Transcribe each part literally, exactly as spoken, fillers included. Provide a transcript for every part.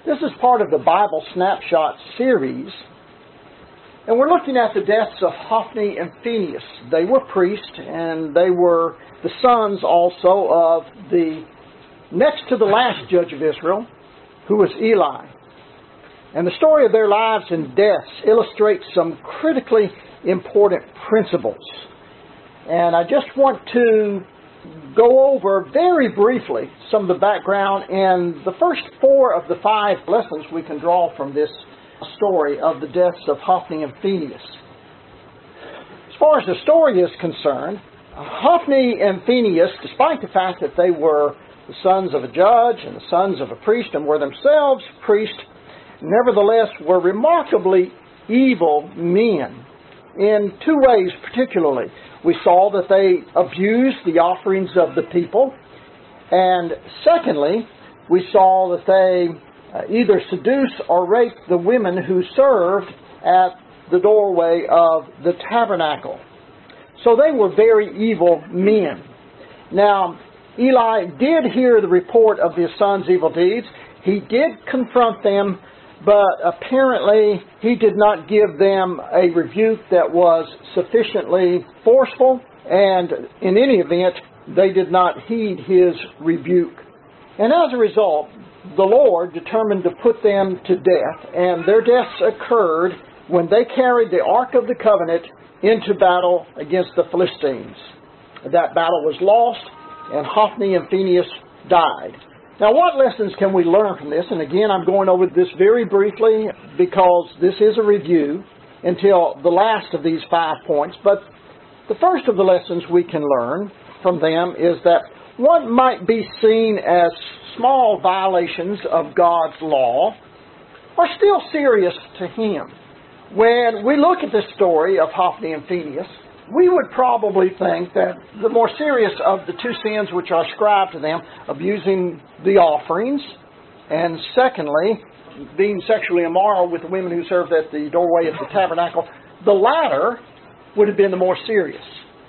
This is part of the Bible Snapshot series, and we're looking at the deaths of Hophni and Phinehas. They were priests, and they were the sons also of the next to the last judge of Israel, who was Eli. And the story of their lives and deaths illustrates some critically important principles. And I just want to go over very briefly some of the background and the first four of the five lessons we can draw from this story of the deaths of Hophni and Phinehas. As far as the story is concerned, Hophni and Phinehas, despite the fact that they were the sons of a judge and the sons of a priest and were themselves priests, nevertheless were remarkably evil men in two ways particularly. We saw that they abused the offerings of the people, and secondly, we saw that they uh, either seduced or raped the women who served at the doorway of the tabernacle. So they were very evil men. Now, Eli did hear the report of his son's evil deeds. He did confront them, but apparently he did not give them a rebuke that was sufficiently forceful, and in any event, they did not heed his rebuke. And as a result, the Lord determined to put them to death, and their deaths occurred when they carried the Ark of the Covenant into battle against the Philistines. That battle was lost, and Hophni and Phinehas died. Now, what lessons can we learn from this? And again, I'm going over this very briefly because this is a review until the last of these five points. But the first of the lessons we can learn from them is that what might be seen as small violations of God's law are still serious to Him. When we look at this story of Hophni and Phinehas, we would probably think that the more serious of the two sins which are ascribed to them, abusing the offerings, and secondly, being sexually immoral with the women who served at the doorway of the tabernacle, the latter would have been the more serious.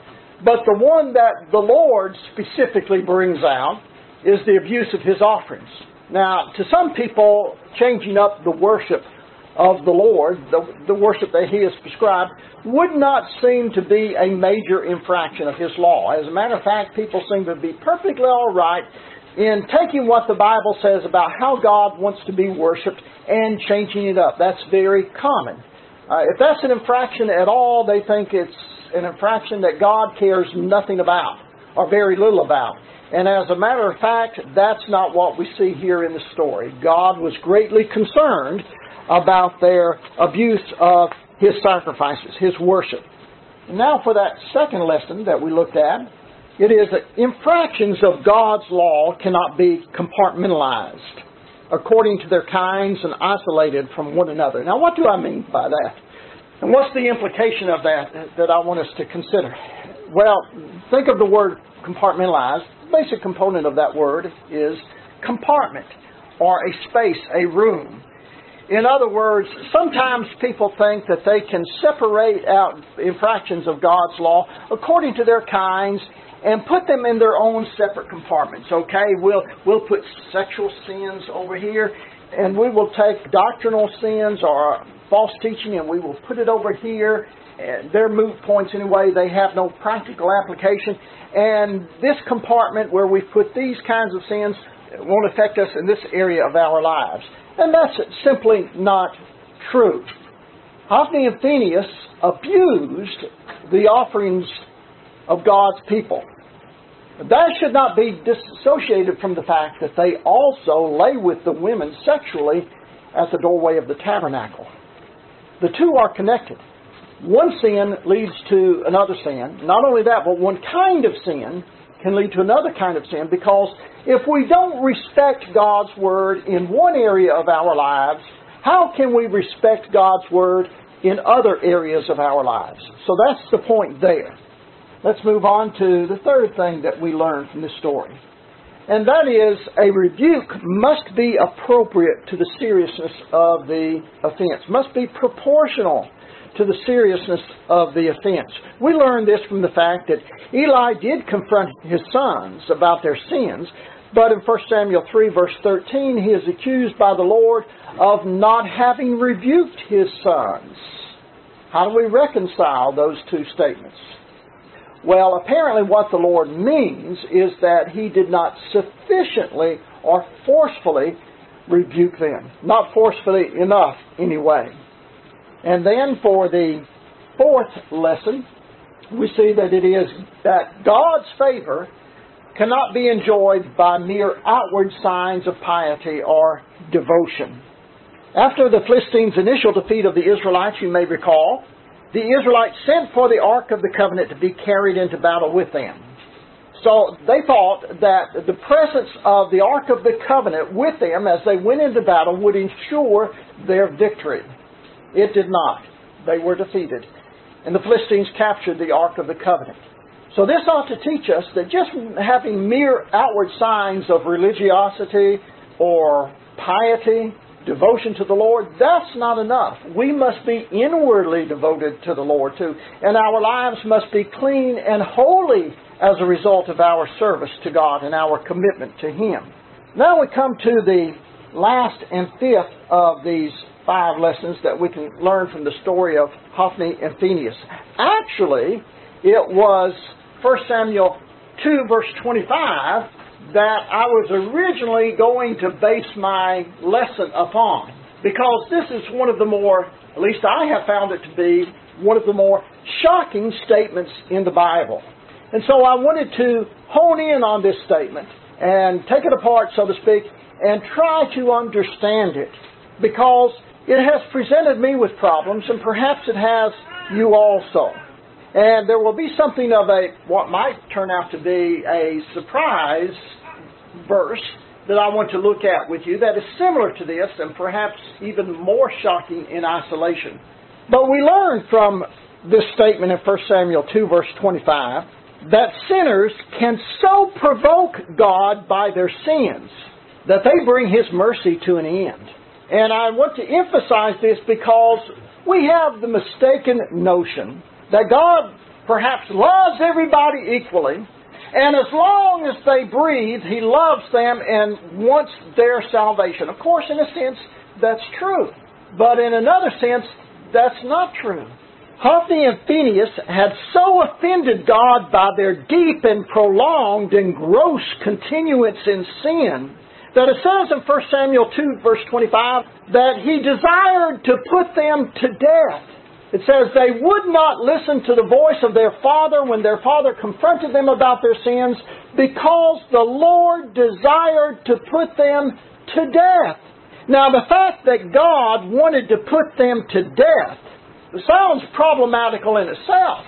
But the one that the Lord specifically brings out is the abuse of His offerings. Now, to some people, changing up the worship of the Lord, the, the worship that He has prescribed, would not seem to be a major infraction of His law. As a matter of fact, people seem to be perfectly all right in taking what the Bible says about how God wants to be worshipped and changing it up. That's very common. Uh, if that's an infraction at all, they think it's an infraction that God cares nothing about, or very little about. And as a matter of fact, that's not what we see here in the story. God was greatly concerned about their abuse of His sacrifices, His worship. Now for that second lesson that we looked at, it is that infractions of God's law cannot be compartmentalized according to their kinds and isolated from one another. Now what do I mean by that? And what's the implication of that that I want us to consider? Well, think of the word compartmentalized. The basic component of that word is compartment, or a space, a room. In other words, sometimes people think that they can separate out infractions of God's law according to their kinds and put them in their own separate compartments. Okay, we'll we'll put sexual sins over here, and we will take doctrinal sins or false teaching, and we will put it over here. And they're moot points anyway. They have no practical application. And this compartment where we put these kinds of sins won't affect us in this area of our lives. And that's simply not true. Hophni and Phinehas abused the offerings of God's people. That should not be dissociated from the fact that they also lay with the women sexually at the doorway of the tabernacle. The two are connected. One sin leads to another sin. Not only that, but one kind of sin can lead to another kind of sin, because if we don't respect God's Word in one area of our lives, how can we respect God's Word in other areas of our lives? So that's the point there. Let's move on to the third thing that we learn from this story. And that is, a rebuke must be appropriate to the seriousness of the offense, must be proportional to the seriousness of the offense. We learn this from the fact that Eli did confront his sons about their sins, But in First Samuel three, verse thirteen, he is accused by the Lord of not having rebuked his sons. How do we reconcile those two statements? Well, apparently what the Lord means is that he did not sufficiently or forcefully rebuke them. Not forcefully enough, anyway. And then for the fourth lesson, we see that it is that God's favor cannot be enjoyed by mere outward signs of piety or devotion. After the Philistines' initial defeat of the Israelites, you may recall, the Israelites sent for the Ark of the Covenant to be carried into battle with them. So they thought that the presence of the Ark of the Covenant with them as they went into battle would ensure their victory. It did not. They were defeated. And the Philistines captured the Ark of the Covenant. So this ought to teach us that just having mere outward signs of religiosity or piety, devotion to the Lord, that's not enough. We must be inwardly devoted to the Lord too. And our lives must be clean and holy as a result of our service to God and our commitment to Him. Now we come to the last and fifth of these five lessons that we can learn from the story of Hophni and Phinehas. Actually, it was First Samuel two, verse twenty-five, that I was originally going to base my lesson upon. Because this is one of the more, at least I have found it to be, one of the more shocking statements in the Bible. And so I wanted to hone in on this statement and take it apart, so to speak, and try to understand it. Because it has presented me with problems, and perhaps it has you also. And there will be something of a, what might turn out to be a surprise verse that I want to look at with you that is similar to this and perhaps even more shocking in isolation. But we learn from this statement in First Samuel two, verse twenty-five, that sinners can so provoke God by their sins that they bring His mercy to an end. And I want to emphasize this because we have the mistaken notion that God perhaps loves everybody equally, and as long as they breathe, He loves them and wants their salvation. Of course, in a sense, that's true. But in another sense, that's not true. Hophni and Phinehas had so offended God by their deep and prolonged and gross continuance in sin that it says in First Samuel two, verse twenty-five, that He desired to put them to death. It says they would not listen to the voice of their father when their father confronted them about their sins because the Lord desired to put them to death. Now, the fact that God wanted to put them to death sounds problematical in itself.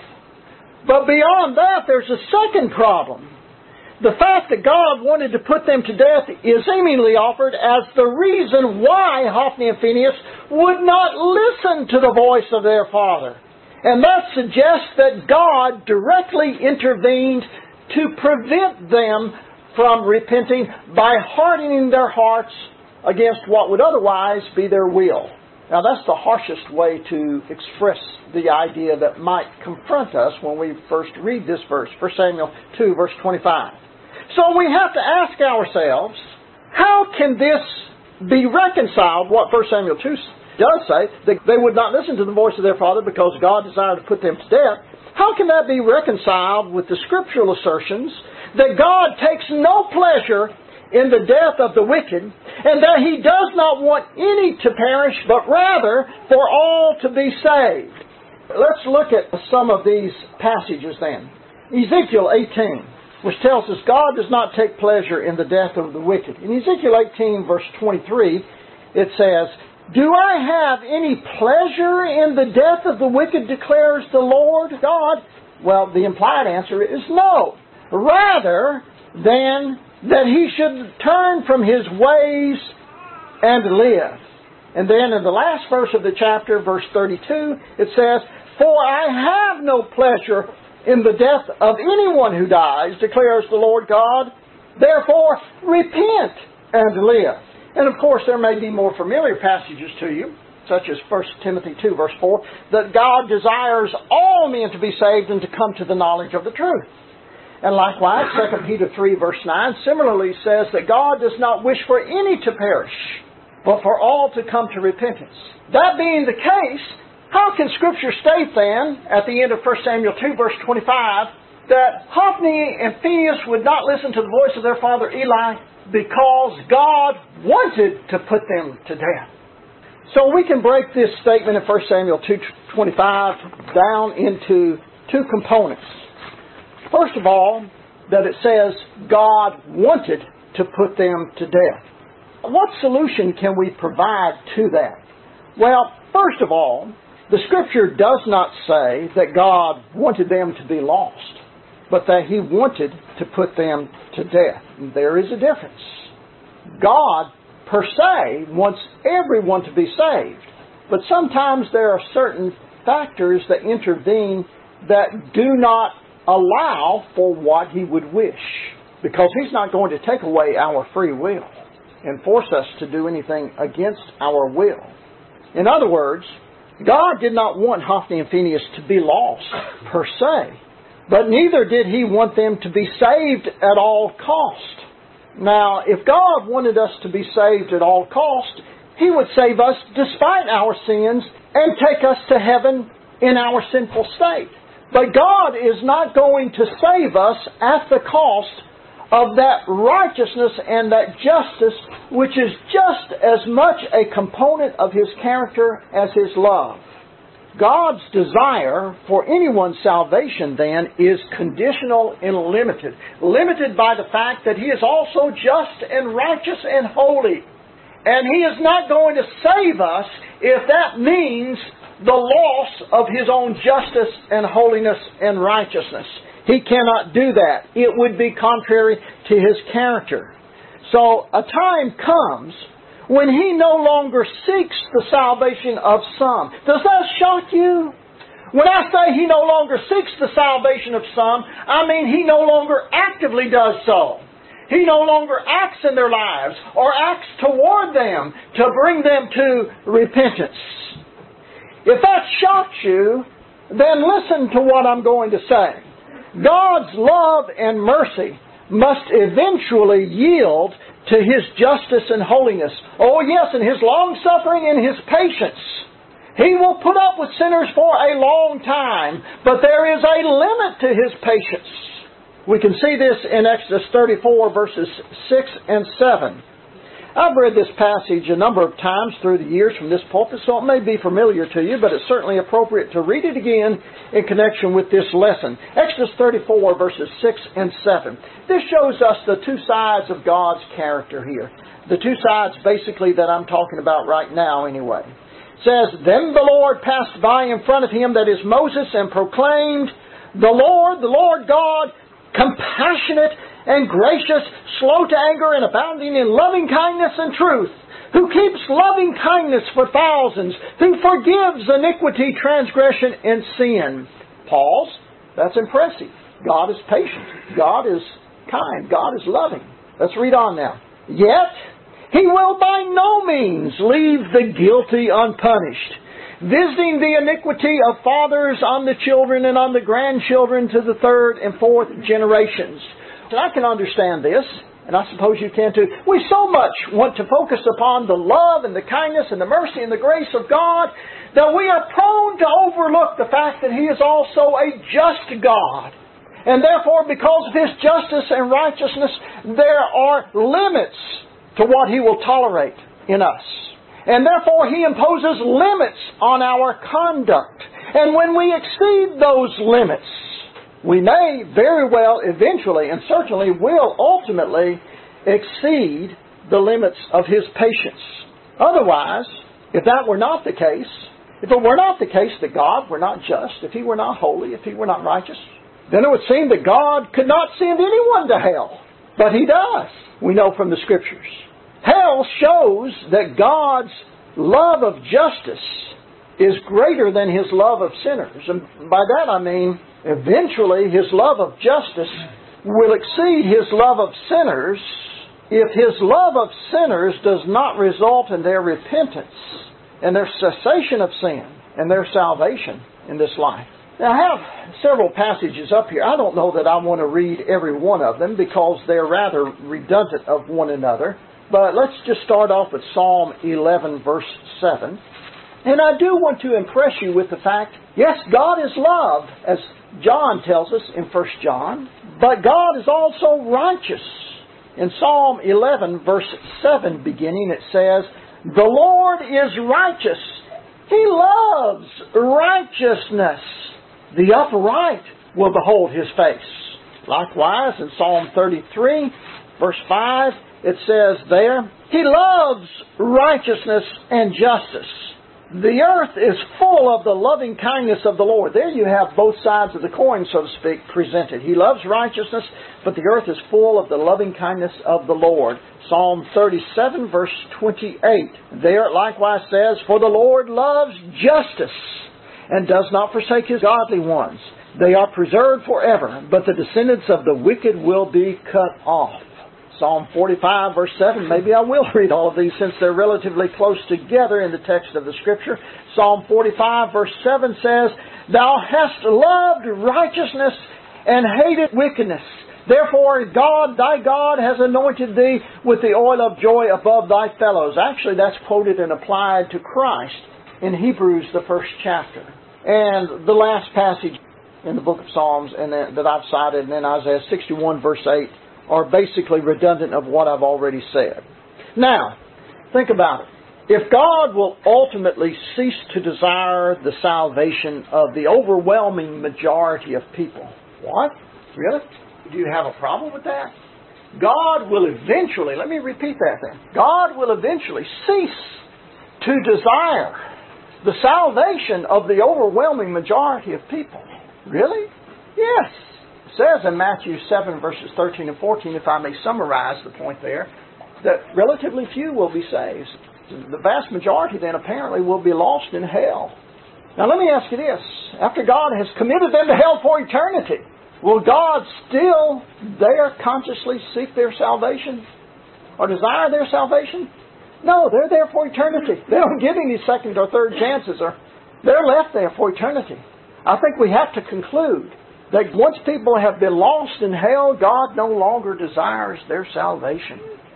But beyond that, there's a second problem. The fact that God wanted to put them to death is seemingly offered as the reason why Hophni and Phinehas would not listen to the voice of their father. And that suggests that God directly intervened to prevent them from repenting by hardening their hearts against what would otherwise be their will. Now that's the harshest way to express the idea that might confront us when we first read this verse, First Samuel two, verse twenty-five. So we have to ask ourselves, how can this be reconciled, what First Samuel two does say, that they would not listen to the voice of their father because God desired to put them to death? How can that be reconciled with the scriptural assertions that God takes no pleasure in the death of the wicked, and that He does not want any to perish, but rather for all to be saved? Let's look at some of these passages then. Ezekiel eighteen, which tells us God does not take pleasure in the death of the wicked. In Ezekiel eighteen, verse twenty-three, it says, "Do I have any pleasure in the death of the wicked, declares the Lord God?" Well, the implied answer is no. Rather than that he should turn from his ways and live. And then in the last verse of the chapter, verse thirty-two, it says, "For I have no pleasure in the death of anyone who dies, declares the Lord God. Therefore, repent and live." And of course, there may be more familiar passages to you, such as First Timothy two, verse four, that God desires all men to be saved and to come to the knowledge of the truth. And likewise, Second Peter three verse nine similarly says that God does not wish for any to perish, but for all to come to repentance. That being the case, how can Scripture state then, at the end of First Samuel two verse twenty-five, that Hophni and Phinehas would not listen to the voice of their father Eli because God wanted to put them to death? So we can break this statement in First Samuel two twenty-five down into two components. First of all, that it says God wanted to put them to death. What solution can we provide to that? Well, first of all, the Scripture does not say that God wanted them to be lost, but that He wanted to put them to death. There is a difference. God, per se, wants everyone to be saved, but sometimes there are certain factors that intervene that do not allow for what He would wish, because He's not going to take away our free will and force us to do anything against our will. In other words, God did not want Hophni and Phinehas to be lost, per se, but neither did He want them to be saved at all cost. Now, if God wanted us to be saved at all cost, He would save us despite our sins and take us to heaven in our sinful state. But God is not going to save us at the cost of that righteousness and that justice, which is just as much a component of His character as His love. God's desire for anyone's salvation, then, is conditional and limited. Limited by the fact that He is also just and righteous and holy. And He is not going to save us if that means the loss of His own justice and holiness and righteousness. He cannot do that. It would be contrary to His character. So a time comes when He no longer seeks the salvation of some. Does that shock you? When I say He no longer seeks the salvation of some, I mean He no longer actively does so. He no longer acts in their lives or acts toward them to bring them to repentance. If that shocks you, then listen to what I'm going to say. God's love and mercy must eventually yield to His justice and holiness. Oh yes, and His long-suffering and His patience. He will put up with sinners for a long time, but there is a limit to His patience. We can see this in Exodus thirty-four, verses six and seven. I've read this passage a number of times through the years from this pulpit, so it may be familiar to you, but it's certainly appropriate to read it again in connection with this lesson. Exodus thirty-four, verses six and seven. This shows us the two sides of God's character here. The two sides, basically, that I'm talking about right now, anyway. It says, Then the Lord passed by in front of him, that is Moses, and proclaimed, The Lord, the Lord God, compassionate and gracious, slow to anger, and abounding in loving kindness and truth, who keeps loving kindness for thousands, who forgives iniquity, transgression, and sin. Pause. That's impressive. God is patient. God is kind. God is loving. Let's read on now. Yet, He will by no means leave the guilty unpunished, visiting the iniquity of fathers on the children and on the grandchildren to the third and fourth generations. And I can understand this, and I suppose you can too. We so much want to focus upon the love and the kindness and the mercy and the grace of God that we are prone to overlook the fact that He is also a just God. And therefore, because of His justice and righteousness, there are limits to what He will tolerate in us. And therefore, He imposes limits on our conduct. And when we exceed those limits, we may very well eventually, and certainly will ultimately, exceed the limits of His patience. Otherwise, if that were not the case, if it were not the case that God were not just, if He were not holy, if He were not righteous, then it would seem that God could not send anyone to hell. But He does, we know from the Scriptures. Hell shows that God's love of justice is greater than His love of sinners. And by that I mean, eventually His love of justice will exceed His love of sinners if His love of sinners does not result in their repentance and their cessation of sin and their salvation in this life. Now, I have several passages up here. I don't know that I want to read every one of them because they're rather redundant of one another. But let's just start off with Psalm eleven, verse seven. And I do want to impress you with the fact, yes, God is love, as John tells us in First John, but God is also righteous. In Psalm eleven, verse seven beginning, it says, "The Lord is righteous. He loves righteousness. The upright will behold His face." Likewise, in Psalm thirty-three, verse five, it says there, "He loves righteousness and justice. The earth is full of the loving kindness of the Lord." There you have both sides of the coin, so to speak, presented. He loves righteousness, but the earth is full of the loving kindness of the Lord. Psalm thirty-seven, verse twenty-eight. There it likewise says, "For the Lord loves justice and does not forsake His godly ones. They are preserved forever, but the descendants of the wicked will be cut off." Psalm forty-five, verse seven. Maybe I will read all of these since they're relatively close together in the text of the Scripture. Psalm forty-five, verse seven says, "Thou hast loved righteousness and hated wickedness. Therefore God, thy God, has anointed thee with the oil of joy above thy fellows." Actually, that's quoted and applied to Christ in Hebrews, the first chapter. And the last passage in the book of Psalms and that I've cited, and then Isaiah sixty-one, verse eight, are basically redundant of what I've already said. Now, think about it. If God will ultimately cease to desire the salvation of the overwhelming majority of people, what? Really? Do you have a problem with that? God will eventually, let me repeat that then. God will eventually cease to desire the salvation of the overwhelming majority of people. Really? Yes. It says in Matthew seven, verses thirteen and fourteen, if I may summarize the point there, that relatively few will be saved. The vast majority then apparently will be lost in hell. Now let me ask you this. After God has committed them to hell for eternity, will God still there consciously seek their salvation? Or desire their salvation? No, they're there for eternity. They don't get any second or third chances. Or they're left there for eternity. I think we have to conclude that once people have been lost in hell, God no longer desires their salvation.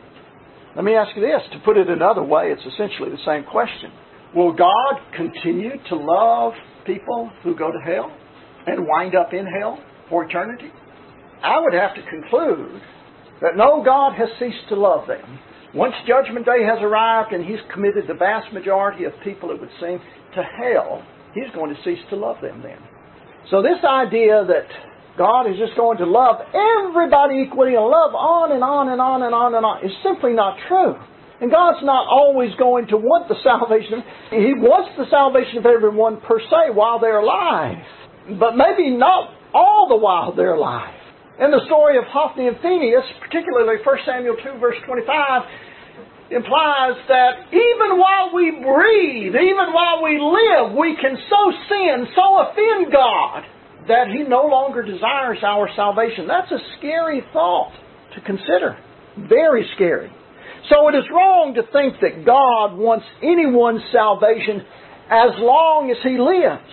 Let me ask you this. To put it another way, it's essentially the same question. Will God continue to love people who go to hell and wind up in hell for eternity? I would have to conclude that no, God has ceased to love them. Once Judgment Day has arrived and He's committed the vast majority of people, it would seem, to hell, He's going to cease to love them then. So this idea that God is just going to love everybody equally and love on and on and on and on and on is simply not true. And God's not always going to want the salvation. He wants the salvation of everyone per se while they're alive. But maybe not all the while they're alive. In the story of Hophni and Phinehas, particularly First Samuel two, verse twenty-five, implies that even while we breathe, even while we live, we can so sin, so offend God, that He no longer desires our salvation. That's a scary thought to consider. Very scary. So it is wrong to think that God wants anyone's salvation as long as He lives.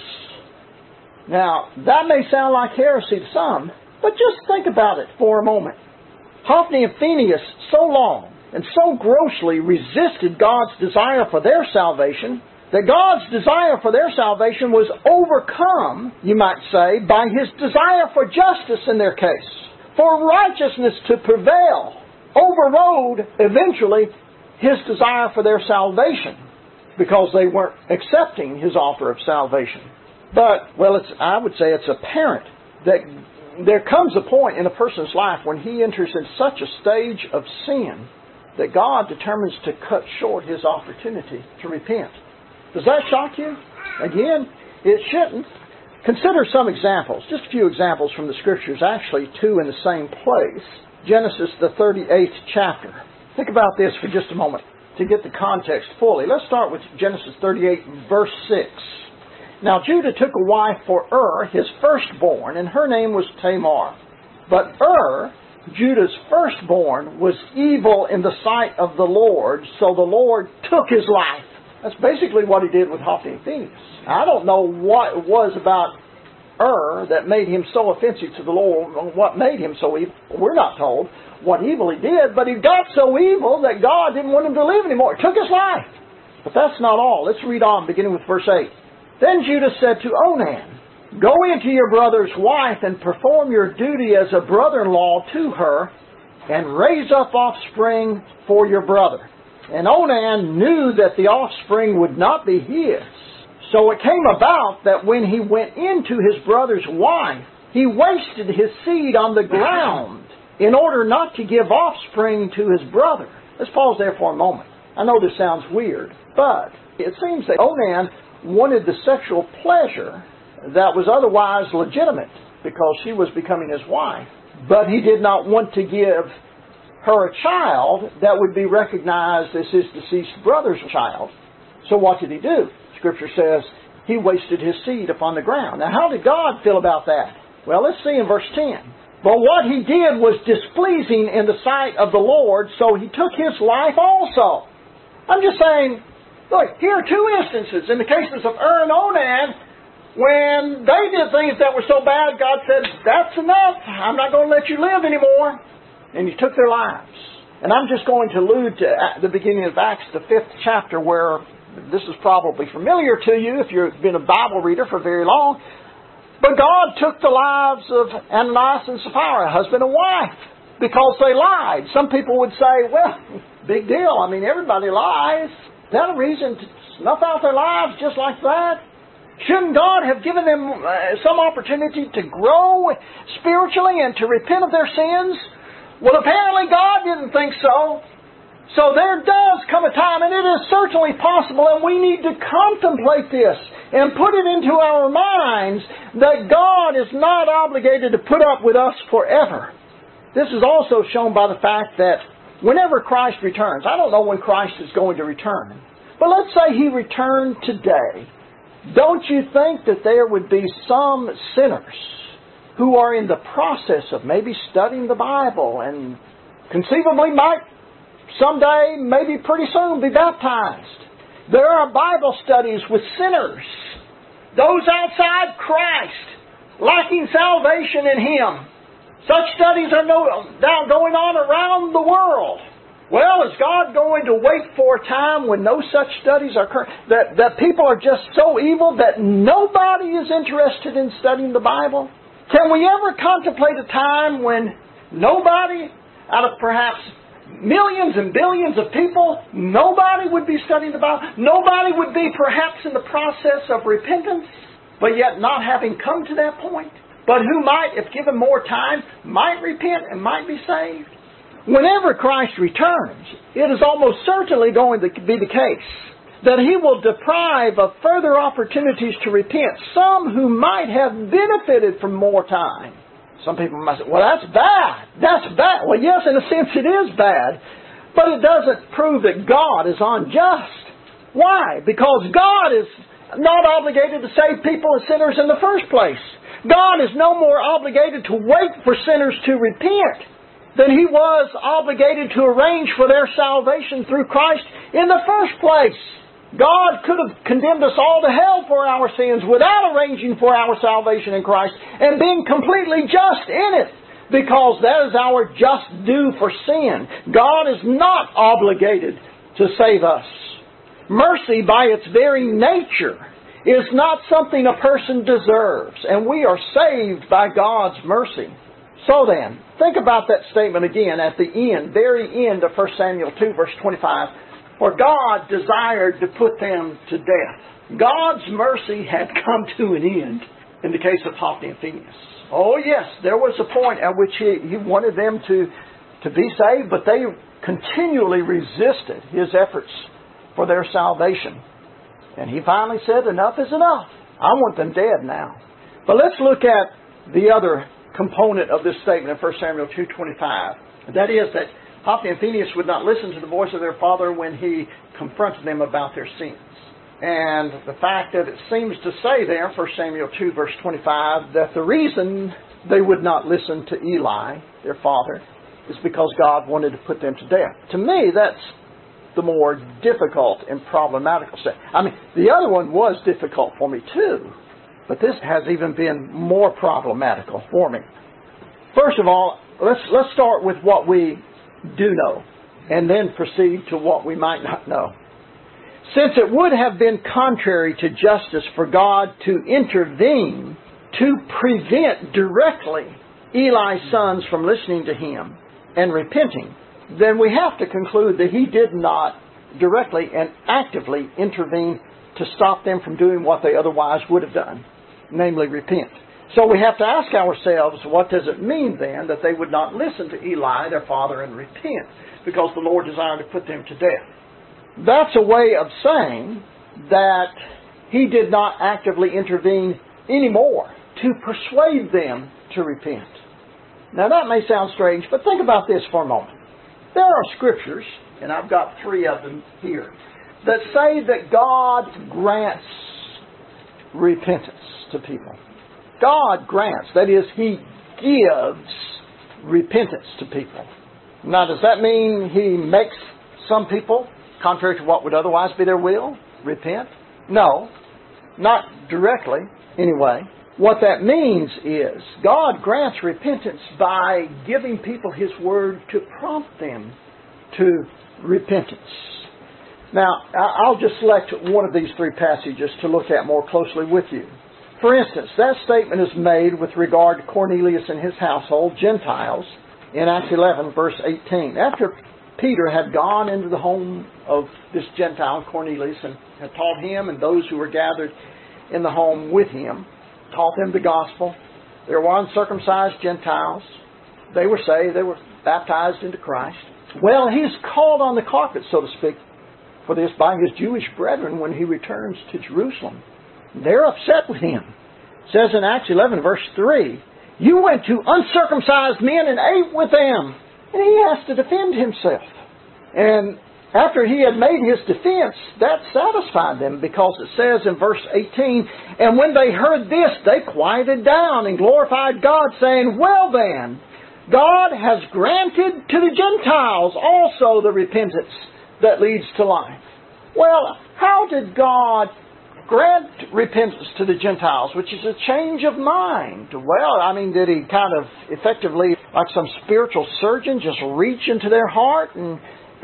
Now, that may sound like heresy to some, but just think about it for a moment. Hophni and Phinehas so long and so grossly resisted God's desire for their salvation that God's desire for their salvation was overcome, you might say, by His desire for justice in their case, for righteousness to prevail, overrode eventually His desire for their salvation because they weren't accepting His offer of salvation. But, well, it's, I would say it's apparent that there comes a point in a person's life when he enters in such a stage of sin that God determines to cut short his opportunity to repent. Does that shock you? Again, it shouldn't. Consider some examples, just a few examples from the Scriptures, actually two in the same place. Genesis, the thirty-eighth chapter. Think about this for just a moment to get the context fully. Let's start with Genesis thirty-eight, verse six. Now Judah took a wife for Ur, his firstborn, and her name was Tamar. But Ur, Judah's firstborn, was evil in the sight of the Lord, so the Lord took his life. That's basically what he did with Hophni and Phinehas. I don't know what it was about Ur that made him so offensive to the Lord? What made him so evil? We're not told what evil he did, but he got so evil that God didn't want him to live anymore. It took his life. But that's not all. Let's read on, beginning with verse eight. Then Judah said to Onan, go into your brother's wife and perform your duty as a brother-in-law to her, and raise up offspring for your brother. And Onan knew that the offspring would not be his. So it came about that when he went into his brother's wife, he wasted his seed on the ground in order not to give offspring to his brother. Let's pause there for a moment. I know this sounds weird, but it seems that Onan wanted the sexual pleasure that was otherwise legitimate because she was becoming his wife. But he did not want to give her a child that would be recognized as his deceased brother's child. So what did he do? Scripture says he wasted his seed upon the ground. Now how did God feel about that? Well, let's see in verse ten. But what he did was displeasing in the sight of the Lord, so he took his life also. I'm just saying, look, here are two instances in the cases of Ur and Onan when they did things that were so bad, God said, that's enough. I'm not going to let you live anymore. And he took their lives. And I'm just going to allude to the beginning of Acts, the fifth chapter, where this is probably familiar to you if you've been a Bible reader for very long. But God took the lives of Ananias and Sapphira, husband and wife, because they lied. Some people would say, well, big deal. I mean, everybody lies. Is that a reason to snuff out their lives just like that? Shouldn't God have given them uh, some opportunity to grow spiritually and to repent of their sins? Well, apparently God didn't think so. So there does come a time, and it is certainly possible, and we need to contemplate this and put it into our minds that God is not obligated to put up with us forever. This is also shown by the fact that whenever Christ returns, I don't know when Christ is going to return, but let's say He returned today, don't you think that there would be some sinners who are in the process of maybe studying the Bible and conceivably might someday, maybe pretty soon, be baptized? There are Bible studies with sinners, those outside Christ, lacking salvation in Him. Such studies are now going on around the world. Well, is God going to wait for a time when no such studies are occurring? That, that people are just so evil that nobody is interested in studying the Bible? Can we ever contemplate a time when nobody, out of perhaps millions and billions of people, nobody would be studying the Bible? Nobody would be perhaps in the process of repentance, but yet not having come to that point? But who might, if given more time, might repent and might be saved? Whenever Christ returns, it is almost certainly going to be the case that He will deprive of further opportunities to repent some who might have benefited from more time. Some people might say, well, that's bad. That's bad. Well, yes, in a sense it is bad, but it doesn't prove that God is unjust. Why? Because God is not obligated to save people and sinners in the first place. God is no more obligated to wait for sinners to repent than He was obligated to arrange for their salvation through Christ in the first place. God could have condemned us all to hell for our sins without arranging for our salvation in Christ and being completely just in it, because that is our just due for sin. God is not obligated to save us. Mercy, by its very nature, is not something a person deserves, and we are saved by God's mercy. So then, think about that statement again at the end, very end of First Samuel two, verse twenty-five. For God desired to put them to death. God's mercy had come to an end in the case of Hophni and Phinehas. Oh yes, there was a point at which He, he wanted them to, to be saved, but they continually resisted His efforts for their salvation. And He finally said, enough is enough. I want them dead now. But let's look at the other component of this statement in First Samuel two twenty-five. That is that Hophni and Phinehas would not listen to the voice of their father when he confronted them about their sins. And the fact that it seems to say there in First Samuel two verse twenty-five that the reason they would not listen to Eli, their father, is because God wanted to put them to death. To me, that's the more difficult and problematical statement. I mean, the other one was difficult for me too. But this has even been more problematical for me. First of all, let's, let's start with what we do know, and then proceed to what we might not know. Since it would have been contrary to justice for God to intervene to prevent directly Eli's sons from listening to him and repenting, then we have to conclude that he did not directly and actively intervene to stop them from doing what they otherwise would have done, namely repent. So we have to ask ourselves, what does it mean then that they would not listen to Eli, their father, and repent? Because the Lord desired to put them to death. That's a way of saying that he did not actively intervene anymore to persuade them to repent. Now that may sound strange, but think about this for a moment. There are scriptures, and I've got three of them here, that say that God grants repentance to people. God grants, that is, He gives repentance to people. Now, does that mean He makes some people, contrary to what would otherwise be their will, repent? No, not directly, anyway. What that means is God grants repentance by giving people His Word to prompt them to repentance. Now, I'll just select one of these three passages to look at more closely with you. For instance, that statement is made with regard to Cornelius and his household, Gentiles, in Acts eleven, verse eighteen. After Peter had gone into the home of this Gentile, Cornelius, and had taught him and those who were gathered in the home with him, taught them the gospel. There were uncircumcised Gentiles. They were saved. They were baptized into Christ. Well, he's called on the carpet, so to speak, for this by his Jewish brethren when he returns to Jerusalem. They're upset with him. It says in Acts eleven, verse three, you went to uncircumcised men and ate with them. And he has to defend himself. And after he had made his defense, that satisfied them, because it says in verse eighteen, and when they heard this, they quieted down and glorified God, saying, well then, God has granted to the Gentiles also the repentance that leads to life. Well, how did God grant repentance to the Gentiles, which is a change of mind? Well, I mean, did He kind of effectively, like some spiritual surgeon, just reach into their heart and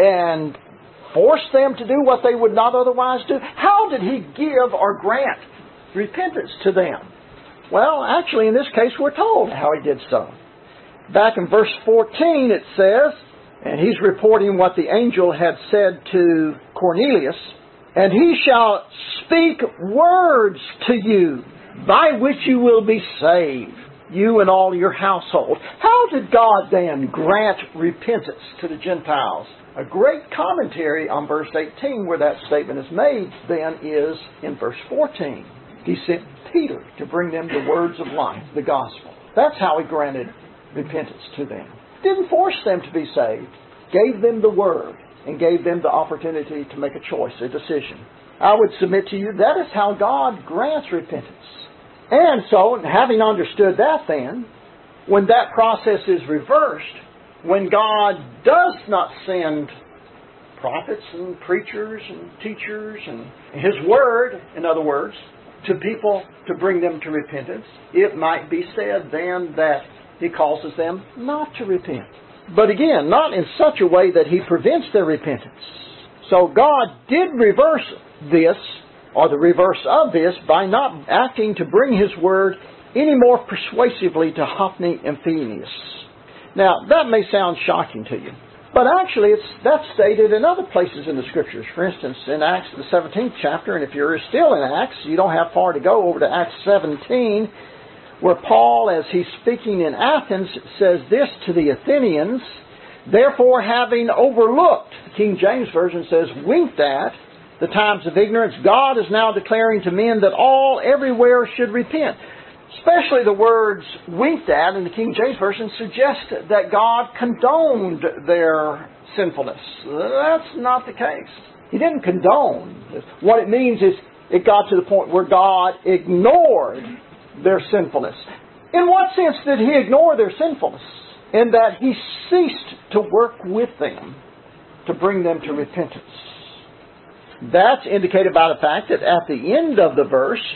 and force them to do what they would not otherwise do? How did He give or grant repentance to them? Well, actually, in this case, we're told how He did so. Back in verse fourteen, it says, and he's reporting what the angel had said to Cornelius, and he shall speak words to you by which you will be saved, you and all your household. How did God then grant repentance to the Gentiles? A great commentary on verse eighteen where that statement is made then is in verse fourteen. He sent Peter to bring them the words of life, the gospel. That's how He granted repentance to them. Didn't force them to be saved. Gave them the Word and gave them the opportunity to make a choice, a decision. I would submit to you that is how God grants repentance. And so, having understood that then, when that process is reversed, when God does not send prophets and preachers and teachers and His Word, in other words, to people to bring them to repentance, it might be said then that He causes them not to repent. But again, not in such a way that He prevents their repentance. So God did reverse this, or the reverse of this, by not acting to bring His Word any more persuasively to Hophni and Phinehas. Now, that may sound shocking to you, but actually it's that's stated in other places in the Scriptures. For instance, in Acts, the seventeenth chapter, and if you're still in Acts, you don't have far to go over to Acts seventeen, where Paul, as he's speaking in Athens, says this to the Athenians, therefore having overlooked, the King James Version says, winked at, the times of ignorance, God is now declaring to men that all everywhere should repent. Especially the words winked at in the King James Version suggest that God condoned their sinfulness. That's not the case. He didn't condone. What it means is it got to the point where God ignored their sinfulness. In what sense did He ignore their sinfulness? In that He ceased to work with them to bring them to repentance. That's indicated by the fact that at the end of the verse,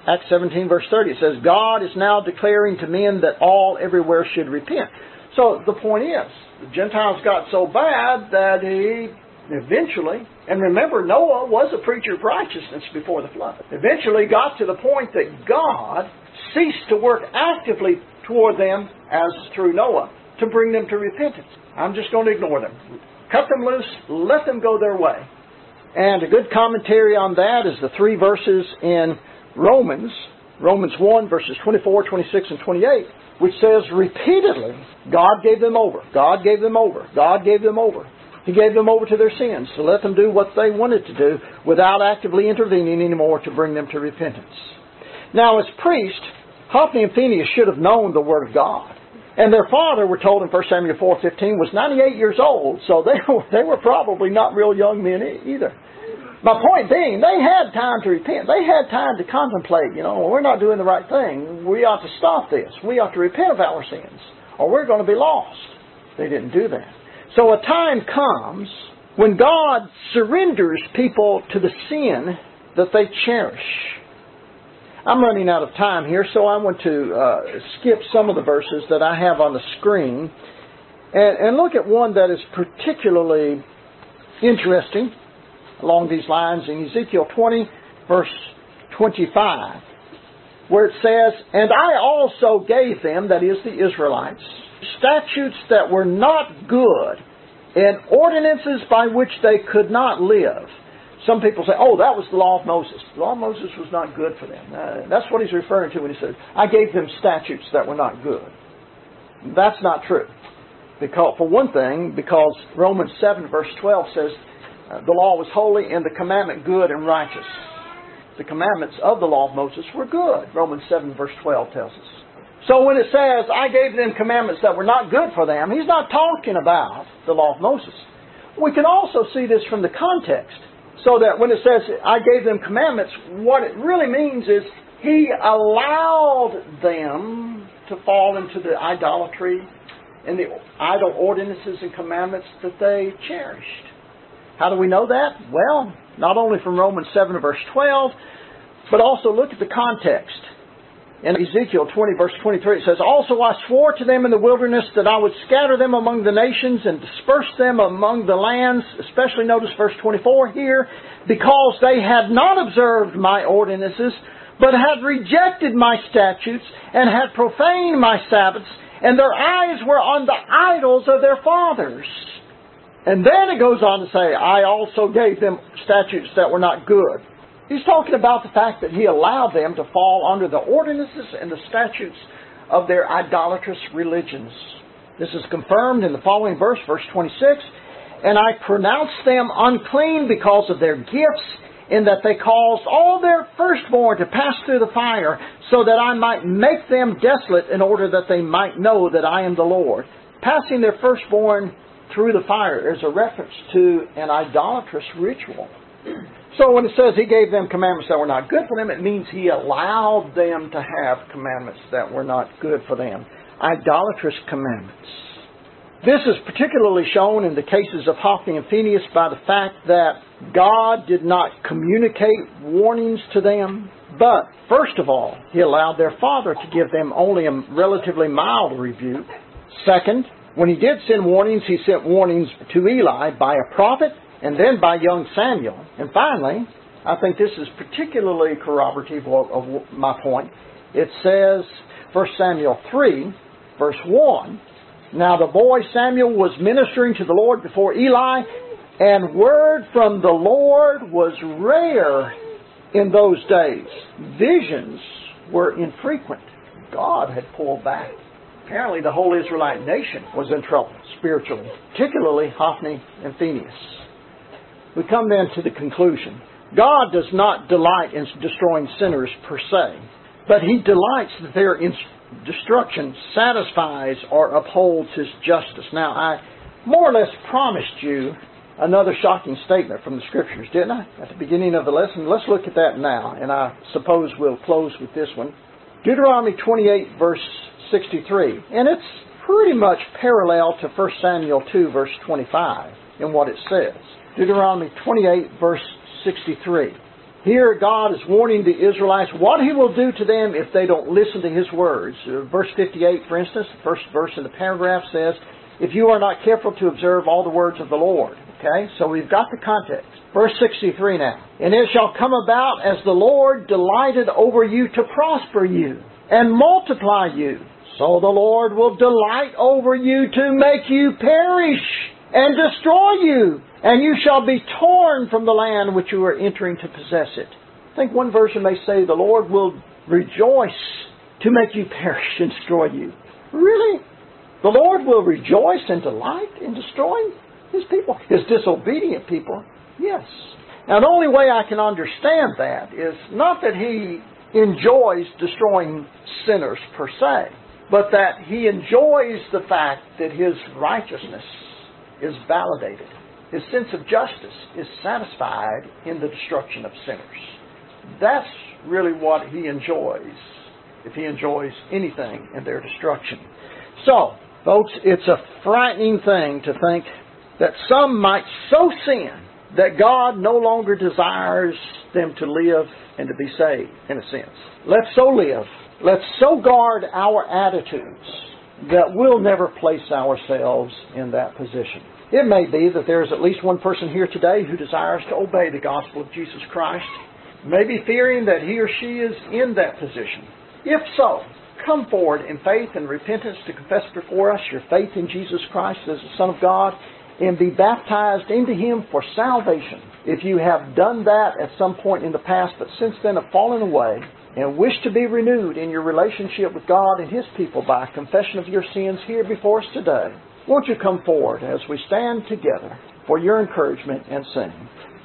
Acts seventeen verse thirty, it says, God is now declaring to men that all everywhere should repent. So the point is, the Gentiles got so bad that he eventually, and remember, Noah was a preacher of righteousness before the flood, eventually got to the point that God ceased to work actively toward them as through Noah to bring them to repentance. I'm just going to ignore them. Cut them loose, let them go their way. And a good commentary on that is the three verses in Romans, Romans one, verses twenty-four, twenty-six, and twenty-eight, which says repeatedly, God gave them over, God gave them over, God gave them over. He gave them over to their sins to let them do what they wanted to do without actively intervening anymore to bring them to repentance. Now, as priests, Hophni and Phinehas should have known the Word of God. And their father, we're told in First Samuel four fifteen, was ninety-eight years old, so they were, they were probably not real young men either. My point being, they had time to repent. They had time to contemplate, you know, well, we're not doing the right thing. We ought to stop this. We ought to repent of our sins, or we're going to be lost. They didn't do that. So a time comes when God surrenders people to the sin that they cherish. I'm running out of time here, so I want to uh, skip some of the verses that I have on the screen and, and look at one that is particularly interesting along these lines in Ezekiel twenty, verse twenty-five, where it says, And I also gave them, that is the Israelites, statutes that were not good, and ordinances by which they could not live. Some people say, oh, that was the law of Moses. The law of Moses was not good for them. Uh, that's what he's referring to when he says, I gave them statutes that were not good. That's not true. Because, for one thing, because Romans seven verse twelve says, uh, the law was holy and the commandment good and righteous. The commandments of the law of Moses were good, Romans seven verse twelve tells us. So when it says, I gave them commandments that were not good for them, he's not talking about the law of Moses. We can also see this from the context. So that when it says, I gave them commandments, what it really means is He allowed them to fall into the idolatry and the idol ordinances and commandments that they cherished. How do we know that? Well, not only from Romans seven verse twelve, but also look at the context. In Ezekiel twenty verse twenty-three it says, Also I swore to them in the wilderness that I would scatter them among the nations and disperse them among the lands, especially notice verse twenty-four here, because they had not observed my ordinances, but had rejected my statutes and had profaned my Sabbaths, and their eyes were on the idols of their fathers. And then it goes on to say, I also gave them statutes that were not good. He's talking about the fact that He allowed them to fall under the ordinances and the statutes of their idolatrous religions. This is confirmed in the following verse, verse twenty-six. And I pronounced them unclean because of their gifts, in that they caused all their firstborn to pass through the fire, so that I might make them desolate, in order that they might know that I am the Lord. Passing their firstborn through the fire is a reference to an idolatrous ritual. So when it says He gave them commandments that were not good for them, it means He allowed them to have commandments that were not good for them. Idolatrous commandments. This is particularly shown in the cases of Hophni and Phinehas by the fact that God did not communicate warnings to them, but first of all, He allowed their father to give them only a relatively mild rebuke. Second, when He did send warnings, He sent warnings to Eli by a prophet, and then by young Samuel. And finally, I think this is particularly corroborative of, of my point. It says, First Samuel three, verse one, Now the boy Samuel was ministering to the Lord before Eli, and word from the Lord was rare in those days. Visions were infrequent. God had pulled back. Apparently the whole Israelite nation was in trouble spiritually, particularly Hophni and Phinehas. We come then to the conclusion. God does not delight in destroying sinners per se, but He delights that their destruction satisfies or upholds His justice. Now, I more or less promised you another shocking statement from the Scriptures, didn't I? At the beginning of the lesson. Let's look at that now, and I suppose we'll close with this one. Deuteronomy twenty-eight, verse sixty-three. And it's pretty much parallel to First Samuel two, verse twenty-five in what it says. Deuteronomy twenty-eight, verse sixty-three. Here God is warning the Israelites what He will do to them if they don't listen to His words. Uh, verse fifty-eight, for instance, the first verse in the paragraph says, if you are not careful to observe all the words of the Lord. Okay, so we've got the context. Verse sixty-three now. And it shall come about as the Lord delighted over you to prosper you and multiply you. So the Lord will delight over you to make you perish and destroy you. And you shall be torn from the land which you are entering to possess it. I think one version may say the Lord will rejoice to make you perish and destroy you. Really? The Lord will rejoice and delight in destroying His people? His disobedient people? Yes. Now the only way I can understand that is not that He enjoys destroying sinners per se, but that He enjoys the fact that His righteousness is validated. His sense of justice is satisfied in the destruction of sinners. That's really what He enjoys, if He enjoys anything in their destruction. So, folks, it's a frightening thing to think that some might so sin that God no longer desires them to live and to be saved, in a sense. Let's so live. Let's so guard our attitudes that we'll never place ourselves in that position. It may be that there is at least one person here today who desires to obey the gospel of Jesus Christ, maybe fearing that he or she is in that position. If so, come forward in faith and repentance to confess before us your faith in Jesus Christ as the Son of God and be baptized into Him for salvation. If you have done that at some point in the past but since then have fallen away and wish to be renewed in your relationship with God and His people by a confession of your sins here before us today, won't you come forward as we stand together for your encouragement and sing.